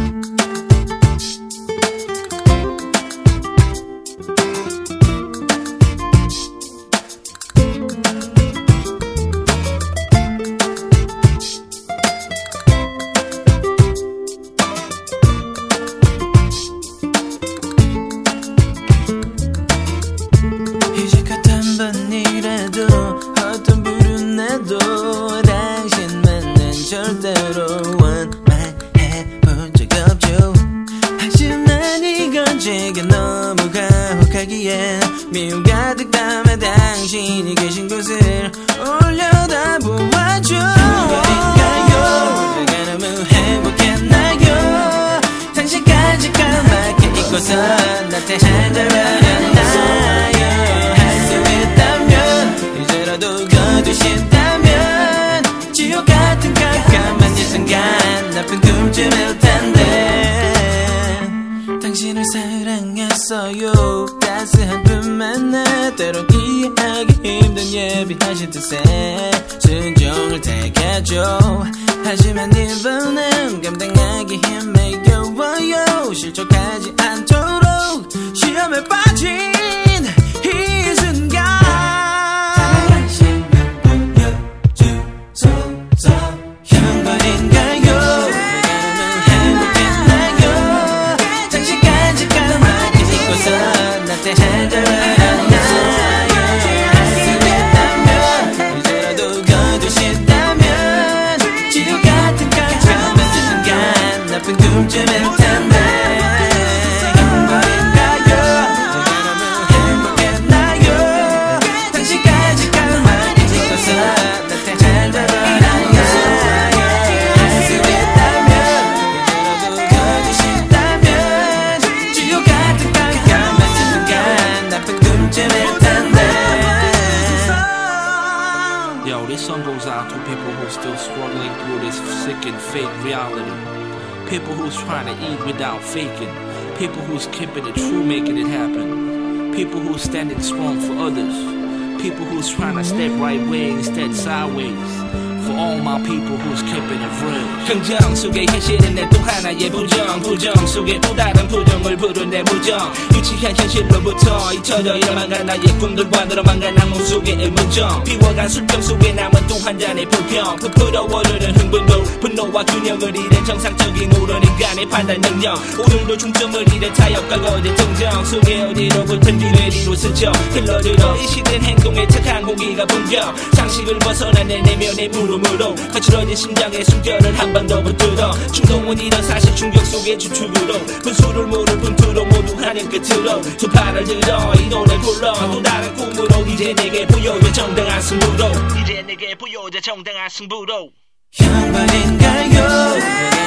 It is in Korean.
어떤 불은 나도 당신만은 절대로 원망해본 적 없죠. 하지만 이건 제게 너무 가혹하기에 미움 가득 담아 당신이 계신 곳을 올려다보아줘. 누가인가요? 내가 너무 행복했나요? 당신까지 까맣게 잊고서 나한테 한 잔만 거두신다면 지옥 같은 깜깜한 이 순간 나쁜 꿈쯤일 텐데 당신을 사랑했어요. 따스한 분만나 때론 이해하기 힘든 예비하신 뜻에 순종을 택했죠. 하지만 이번엔 감당하기 힘겨워요. 실족하지 않도록 시험에 빠진 이 순간 Yo, this song goes out to people who are still struggling through this sick and fake reality. People who's trying to eat without faking. People who's keeping it true, making it happen. People who's standing strong for others. People who's trying to step right way instead sideways. For all my people who's keeping it real. 긍정 속의 현실은 내 또 하나의 부정. 부정 속에 또 다른 부정을 부른 내 무정. 유치한 현실로부터 잊혀져 잃어만간 나의 꿈들과 늘어만간 악몽 속의 의문점. 비워간 술병 속에 남은 또 한 잔의 불평. 그 불어오르는 흥분도 분노와 균형을 잃은 정상적인 옳은 인간의 판단 능력. 오늘도 중점을 잃은 타협과 거짓 정정 속에 어디로부턴 뒤뇌리로 스쳐 흘러들어 이 시대는 행동에 착한 공기가 분겨. 상식을 벗어난 내 내면의 물음으로 거칠어진 심장의 숨결을 한 번 더 붙들어. 충동은 이런 사실 충격 속의 주축으로 분수를 물을 분투로 모두 하는 끝으로 두 팔을 들어 이 노래 불러. 또 다른 꿈으로 이제 내게 보여줘 정당한 승부로. 이제 내게 보여줘 정당한 승부로. 형벌인가요?